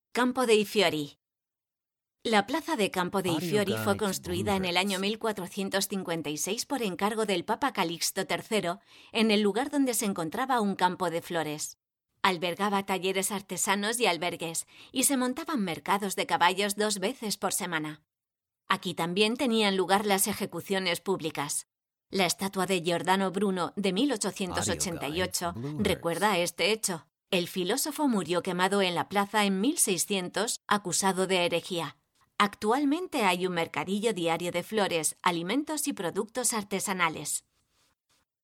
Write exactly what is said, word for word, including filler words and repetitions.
Campo dei Fiori. La plaza de Campo dei Fiori fue construida en el año mil cuatrocientos cincuenta y seis por encargo del Papa Calixto tercero, en el lugar donde se encontraba un campo de flores. Albergaba talleres artesanos y albergues, y se montaban mercados de caballos dos veces por semana. Aquí también tenían lugar las ejecuciones públicas. La estatua de Giordano Bruno de mil ochocientos ochenta y ocho recuerda a este hecho. El filósofo murió quemado en la plaza en mil seiscientos, acusado de herejía. Actualmente hay un mercadillo diario de flores, alimentos y productos artesanales.